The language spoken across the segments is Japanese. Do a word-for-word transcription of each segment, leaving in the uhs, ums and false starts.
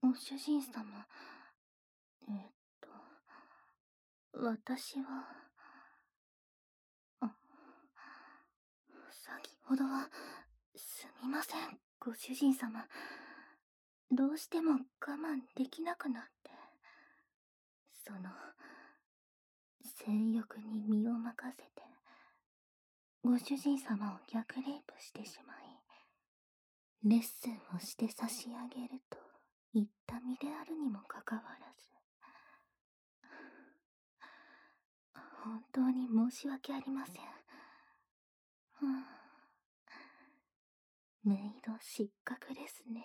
ご主人様、えーっと、私は、あ、先ほどは、すみません、ご主人様。どうしても我慢できなくなって、その、性欲に身を任せて、ご主人様を逆レイプしてしまい、レッスンをして差し上げると言った身であるにもかかわらず、本当に申し訳ありません。ふん、メイド失格ですね。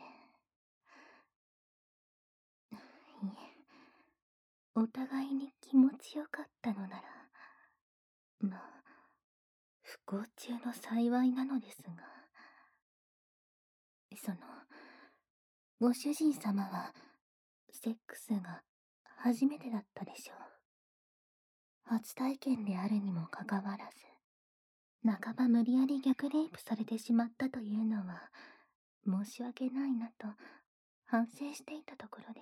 いえ、お互いに気持ちよかったのなら、まあ、不幸中の幸いなのですが、その、ご主人様は、セックスが初めてだったでしょう。初体験であるにもかかわらず、半ば無理やり逆レイプされてしまったというのは、申し訳ないなと反省していたところです。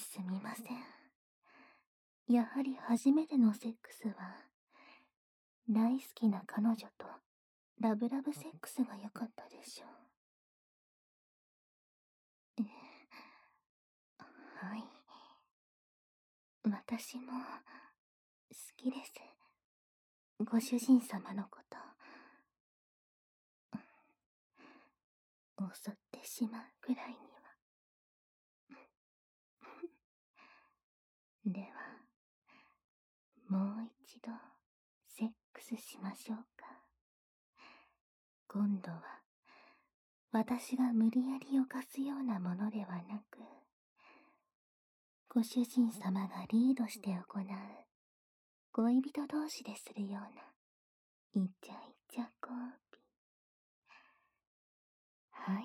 すみません。やはり初めてのセックスは、大好きな彼女とラブラブセックスが良かったでしょう。え、はい。私も、好きです。ご主人様のこと。襲ってしまうくらいには。では、もう一度、セックスしましょうか。今度は、私が無理やり犯すようなものではなく、ご主人様がリードして行う、恋人同士でするような、イチャイチャ交尾。はい。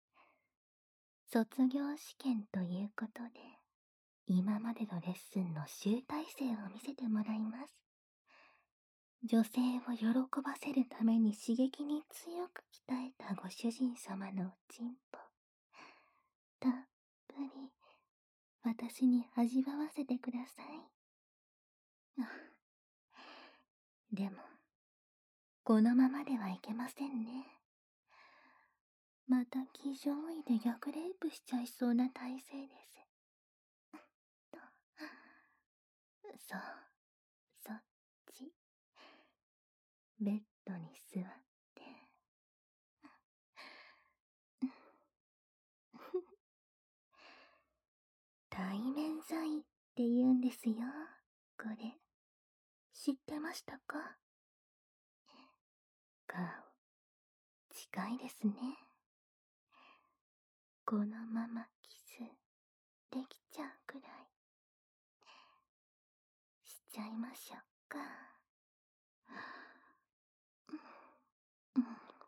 卒業試験ということで、今までのレッスンの集大成を見せてもらいます。女性を喜ばせるために刺激に強く鍛えたご主人様のおちんぽ、たっぷり私に味わわせてください。でも、このままではいけませんね。また騎乗位で逆レイプしちゃいそうな体勢です。と、そう、そっち。ベッドに座って。対面罪って言うんですよ、これ。知ってましたか？顔、近いですね。このままキス、できちゃうくらい。しちゃいましょうか。うん、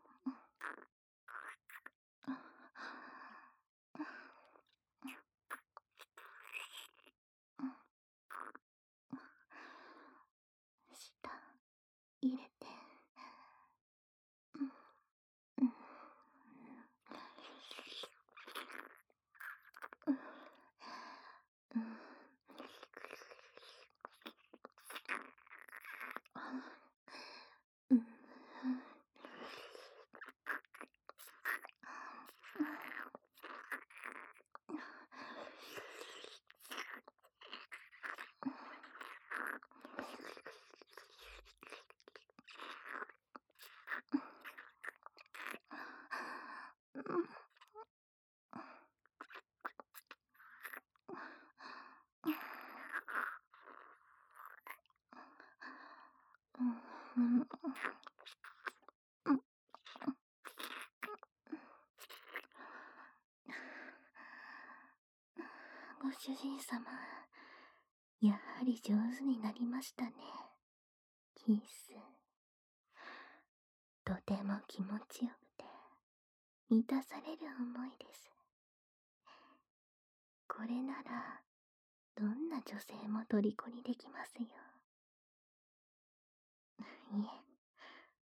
舌入れて、うん、うん、うん、うん、うん、うん、ご主人様、やはり上手になりましたね。キス。とても気持ちよくて、満たされる思いです。これなら、どんな女性も虜にできますよ。いえ、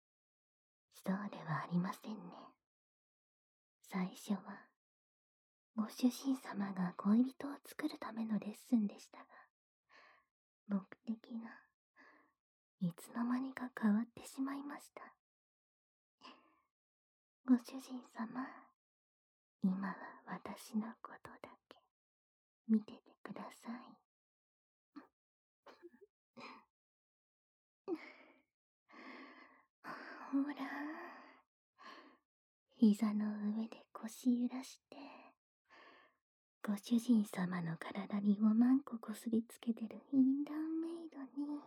そうではありませんね。最初は、 ご主人様が恋人を作るためのレッスンでしたが、目的がいつの間にか変わってしまいました。ご主人様、今は私のことだけ見ててください。ほら、膝の上で腰揺らして、ご主人様の体にごまんここすりつけてるインランメイドに、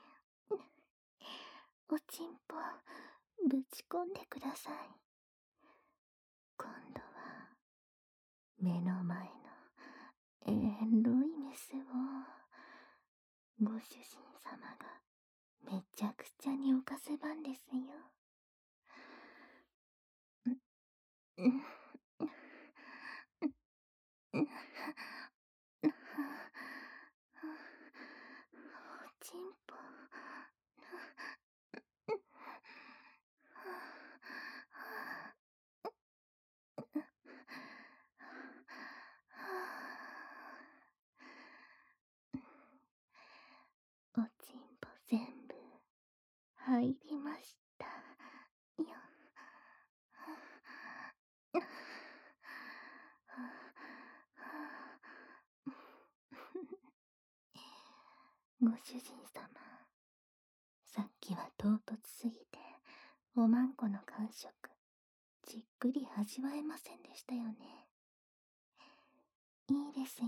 おちんぽぶち込んでください。今度は目の前のエロいメスをご主人様がめちゃくちゃに犯す番ですよ。おちんぽおちんぽ全部入りましたよ。ご主人様、さっきは唐突すぎておまんこの感触じっくり味わえませんでしたよね。いいですよ。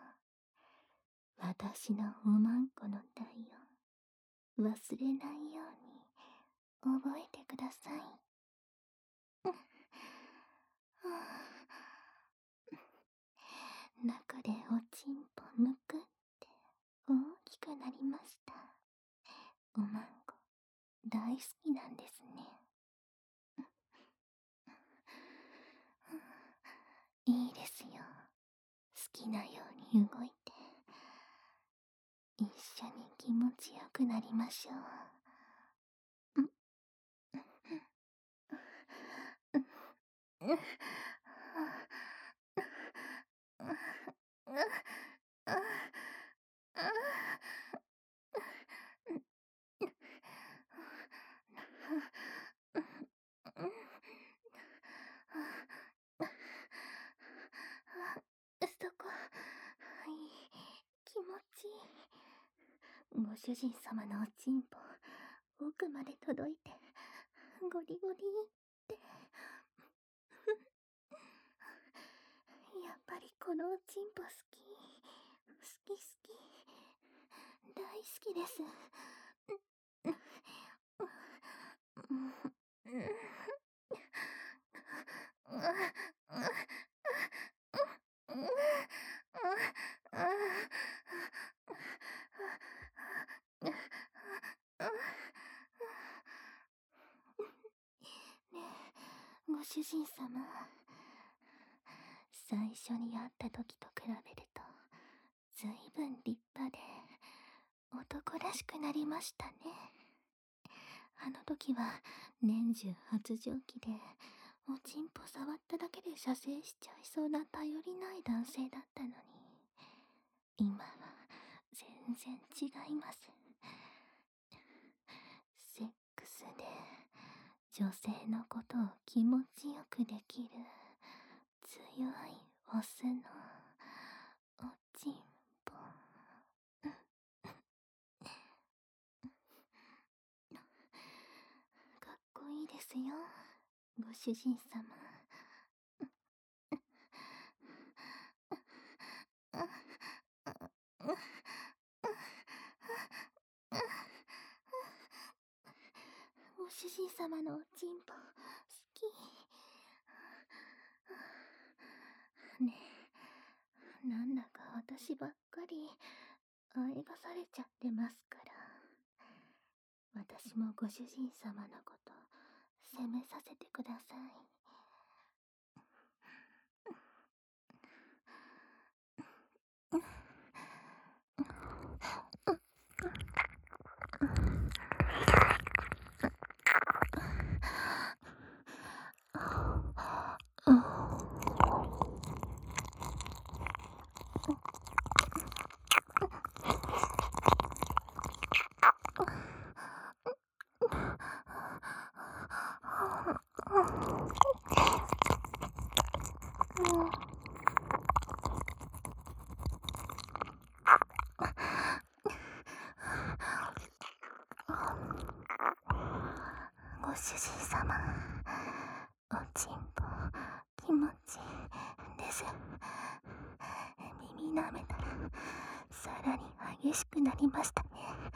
私のおまんこの体温忘れないように覚えてください。中でおちんぽむくって大きくなりました。おまんこ大好きなんですね。いいですよ。好きなように動いて一緒に気持ちよくなりましょう。そこ、はい、気持ちいい。ご主人様のおちんぽ奥まで届いてゴリゴリってやっぱりこのおちんぽ好き好き好き大好きです。ねえ、ご主人様、最初に会った時と比べるとずいぶん立派で男らしくなりましたね。あの時は年中発情期でおちんぽ触っただけで射精しちゃいそうな頼りない男性だったのに、今は全然違います。セックスで女性のことを気持ちよくできる強いオスのおちんぽ。かっこいいですよ、ご主人様。ご主人様のおちんぽ好き。ねえ、なんだか私ばっかりあえがされちゃってますから、私もご主人様のこと責めさせてください。 主人様、おちんぽ気持ちいいです。耳舐めたらさらに激しくなりましたね。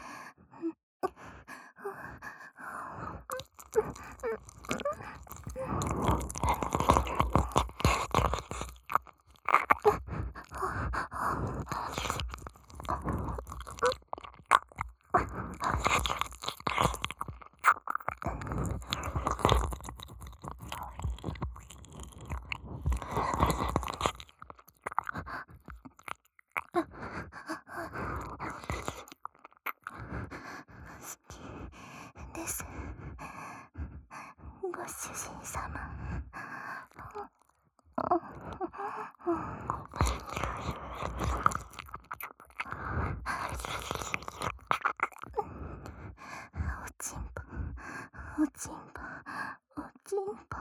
です。ご主人様。おちんぽ、おちんぽ、おちんぽ。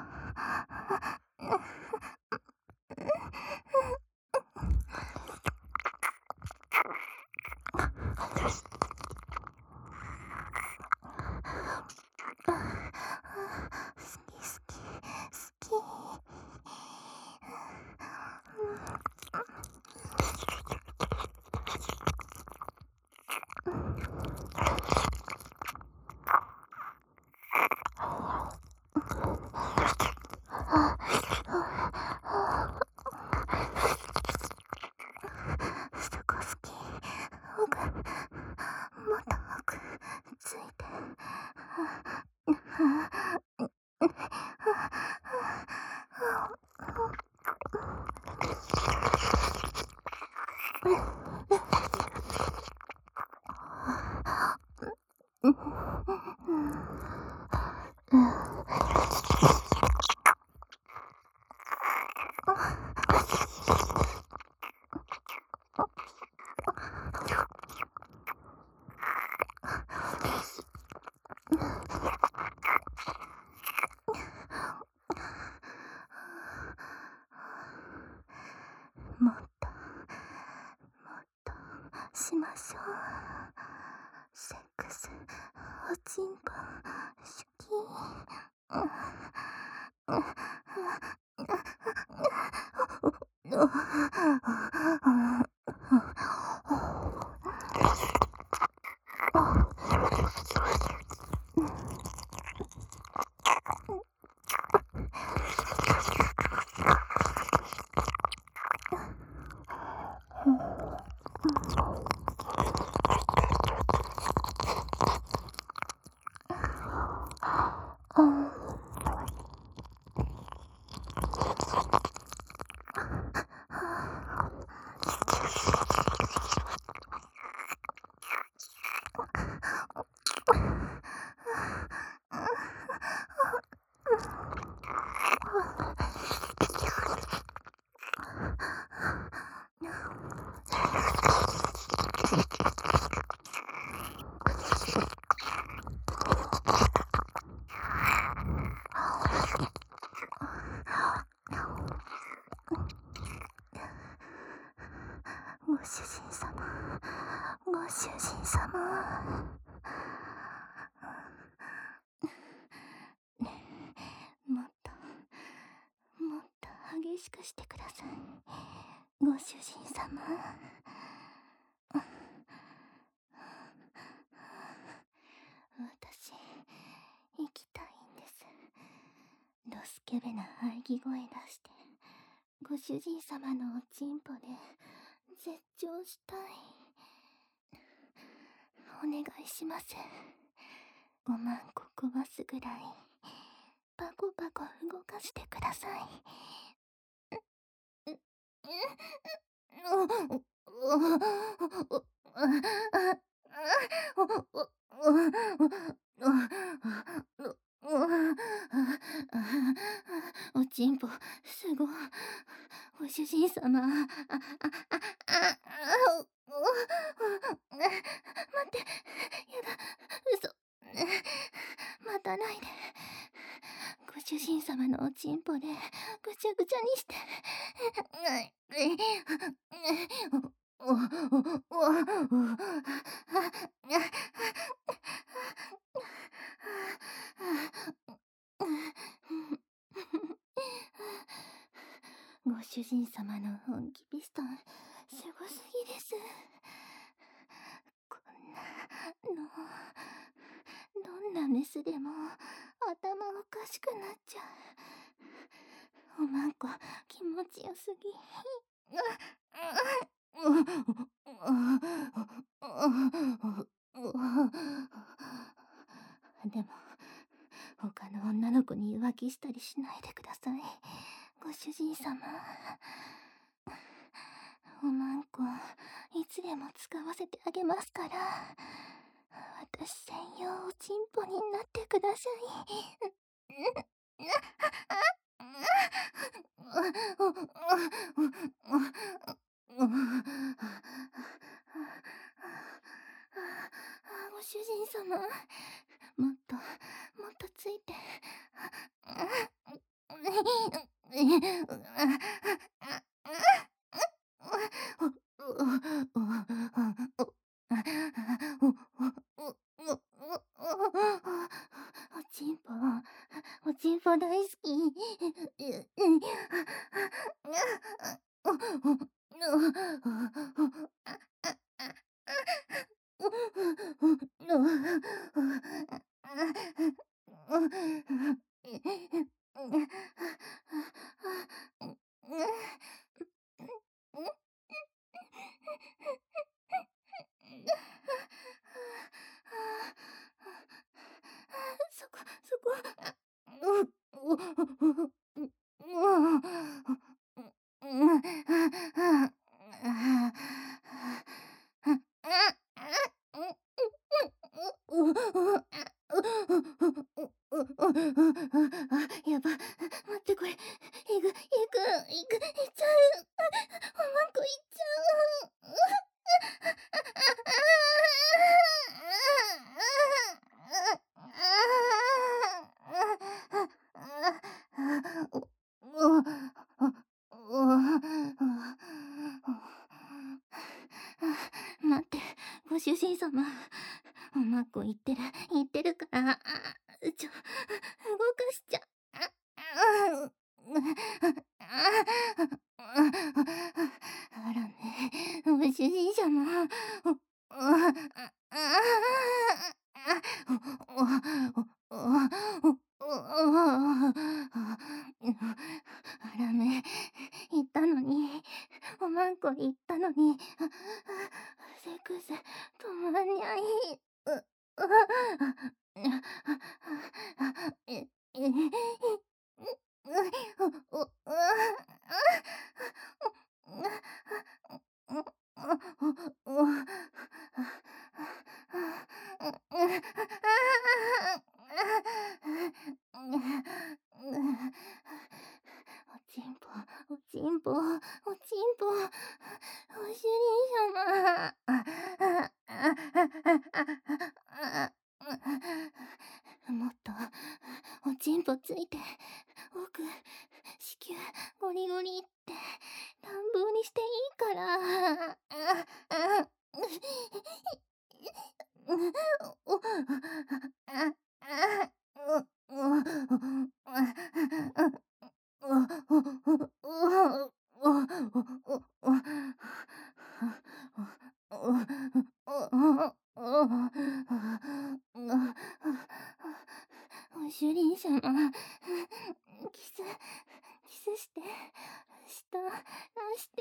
もっともっとしましょう。セックスおちんぽ好き。ご主人様、ご主人様。もっともっと激しくしてください。ご主人様。私行きたいんです。ドスケベな喘ぎ声出してご主人様のおちんぽで絶頂したい。お願いします。ごまんこ壊すぐらいパコパコ動かしてください。おちんぽすごい。ご主人様。ああああ待って、やだ、嘘、待たないで。ご主人様のおちんぽでぐちゃぐちゃにして。 主人様の本気ピストン、すごすぎです。こんなの、どんなメスでも頭おかしくなっちゃう。おまんこ、気持ちよすぎ。でも、他の女の子に浮気したりしないでください。ご主人様。おまんこ、いつでも使わせてあげますから。私専用おちんぽになってください。ご主人様、もっともっとついて。おちんぽ、おちんぽ大好き。そこ、そこ。やば、待ってこれ、いく、いく、いく、いっちゃう。おまんこいっちゃう。待って、ご主人様。おまんこ言ってる、言ってるから、ちょ、動かしちゃ。あらね、ご主人様。あらね、言ったのに、おまんこ言ったのに、セクセ止まんにゃい。おちんぽ、おちんぽ、おちんぽ、ご主人様。もっと、おちんぽついて、奥、子宮、ゴリゴリって乱暴にしていいから。ご主人様、キス、キスして、舌、出して。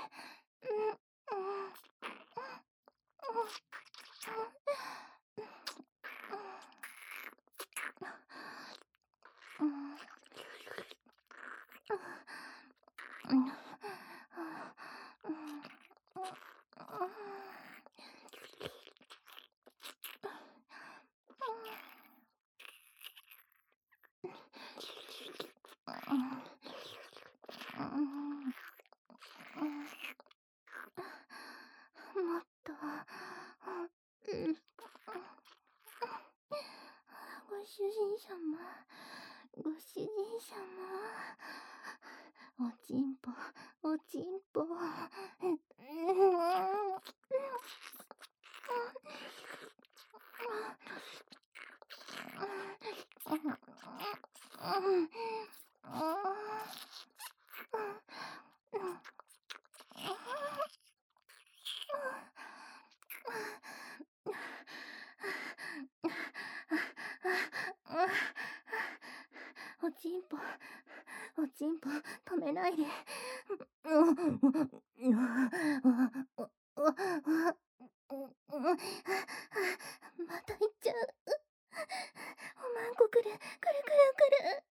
もっと、ご主人様、ご主人様、おちんぽ、おちんぽ。 おちんぽ、おちんぽ、止めないで。また行っちゃう。おまんこくる、くるくるくる。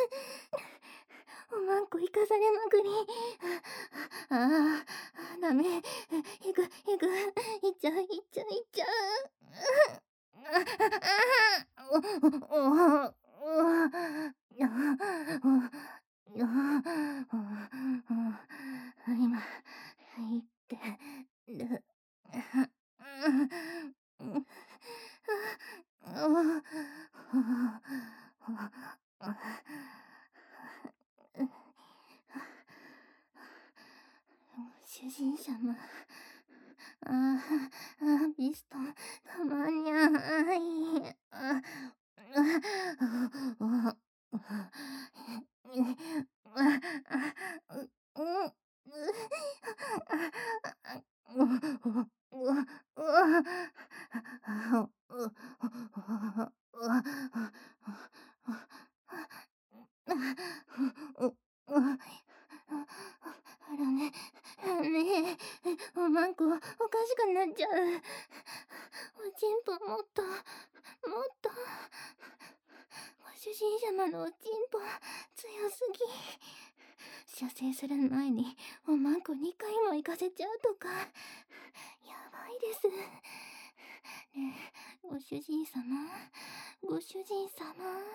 おまんこ行かされまくり。ああ、ダメ。いく、いく、いっちゃう、いっちゃう、いっちゃう。今、言ってる。主人様。ああ、ビストン、たまにゃい。あダメ、ダメ。おまんこ、おかしくなっちゃう。おちんぽもっと、もっと。ご主人様のおちんぽ、強すぎ。射精する前に、おまんこにかいも行かせちゃうとか。やばいです。ねえ、ご主人様、ご主人様。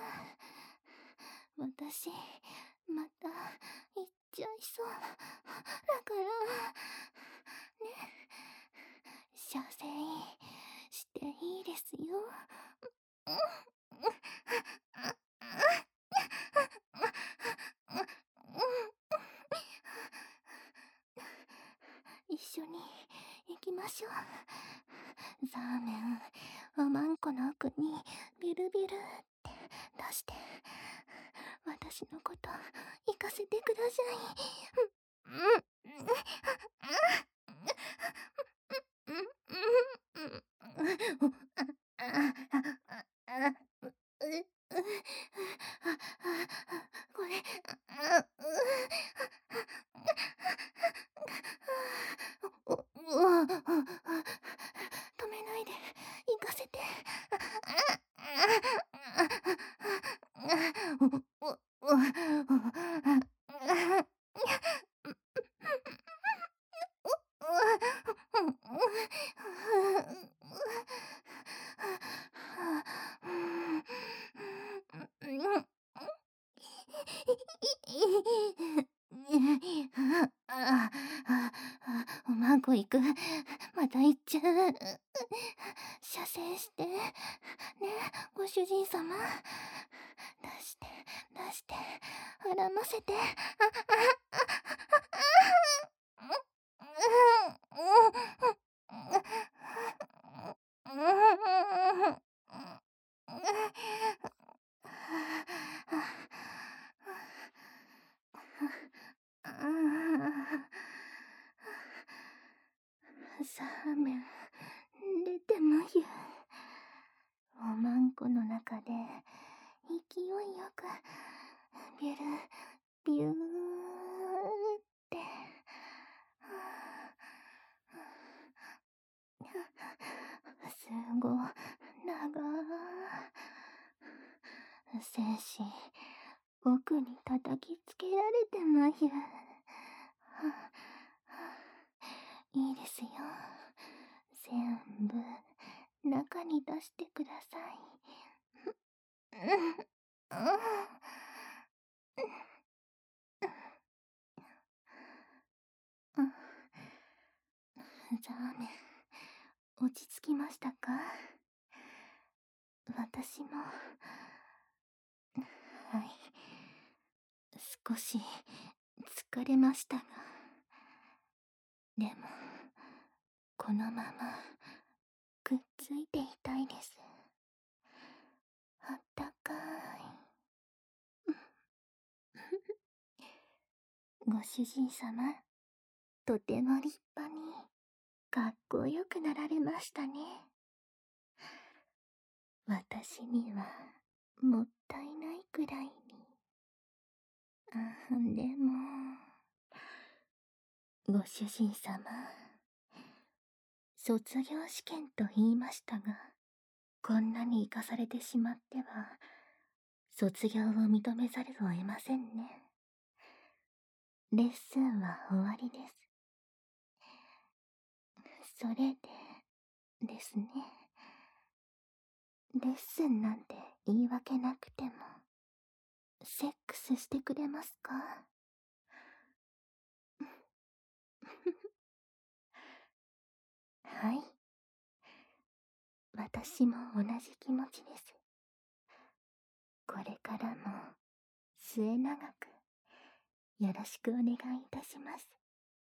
私、また、行っちゃいそう。だから、ね、射精していいですよ。一緒に行きましょう。ザーメン、おまんこの奥にビルビルって出して、私のこと行かせてください。これ、止めないで、行かせて。おまんこ行く。また行っちゃう。射精して。ね、ご主人様。出して、出して。絡ませて。サーメン、出てまゆ。おまんこの中で勢いよくビュルビューってすご長精子奥に叩きつけられてまゆ。いいですよ。全部中に出してください。ザーメン、落ち着きましたか？私も、はい、少し疲れましたが、でも、このままくっついていたいです。あったかい。ご主人様、とても立派にかっこよくなられましたね。私にはもったいないくらいに。 あ、でも、ご主人様、卒業試験と言いましたが、こんなに生かされてしまっては、卒業を認めざるを得ませんね。レッスンは終わりです。それで、ですね。レッスンなんて言い訳なくても、セックスしてくれますか？はい。私も同じ気持ちです。これからも末永くよろしくお願いいたします。